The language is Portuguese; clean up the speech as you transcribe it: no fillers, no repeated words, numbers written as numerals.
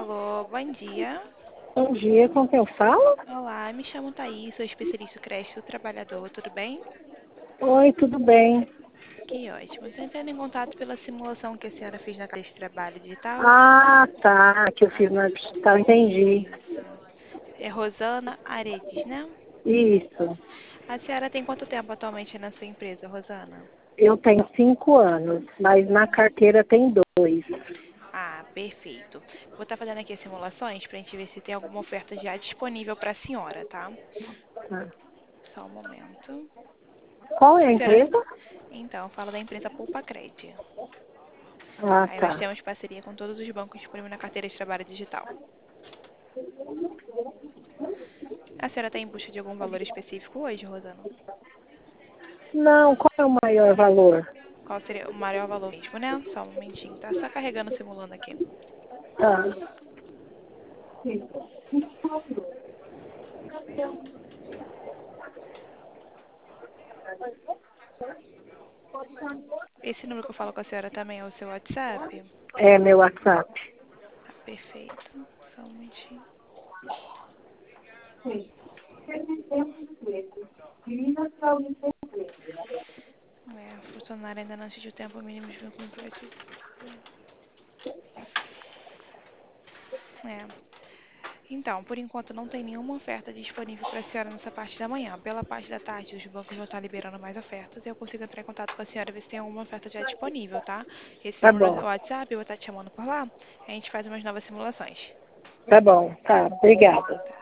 Alô, bom dia. Bom dia, com quem eu falo? Olá, me chamo Thaís, sou especialista em creche do trabalhador, tudo bem? Oi, tudo bem? Que ótimo. Estou entrando em contato pela simulação que a senhora fez na creche de trabalho digital. Ah, tá, que eu Ah, fiz na digital, entendi. isso. É Rosana Aredes, né? Isso. A senhora tem quanto tempo atualmente na sua empresa, Rosana? Eu tenho 5 anos, mas na carteira tem 2. Ah, perfeito. Vou estar fazendo aqui as simulações para a gente ver se tem alguma oferta já disponível para a senhora, tá? Ah. Só um momento. Qual é a A senhora... empresa? Então, fala da empresa Poupa Cred. Ah, Aí nós tá. temos parceria com todos os bancos disponíveis na carteira de trabalho digital. A senhora está em busca de algum valor específico hoje, Rosana? Não, qual é o maior valor? Qual seria o maior valor mesmo, né? Só um momentinho, tá? Só carregando, simulando aqui. Tá. Esse número que eu falo com a senhora também é o seu WhatsApp? É meu WhatsApp. Tá, perfeito. Só um momentinho. É, o funcionário ainda não atingiu o tempo mínimo de vínculo empregatício. É. Então, por enquanto não tem nenhuma oferta disponível para a senhora nessa parte da manhã. Pela parte da tarde, os bancos vão estar liberando mais ofertas e eu consigo entrar em contato com a senhora e ver se tem alguma oferta já disponível, tá? Esse Tá número é o bom. WhatsApp, eu vou estar te chamando por lá, a gente faz umas novas simulações. Tá bom. Tá, obrigada.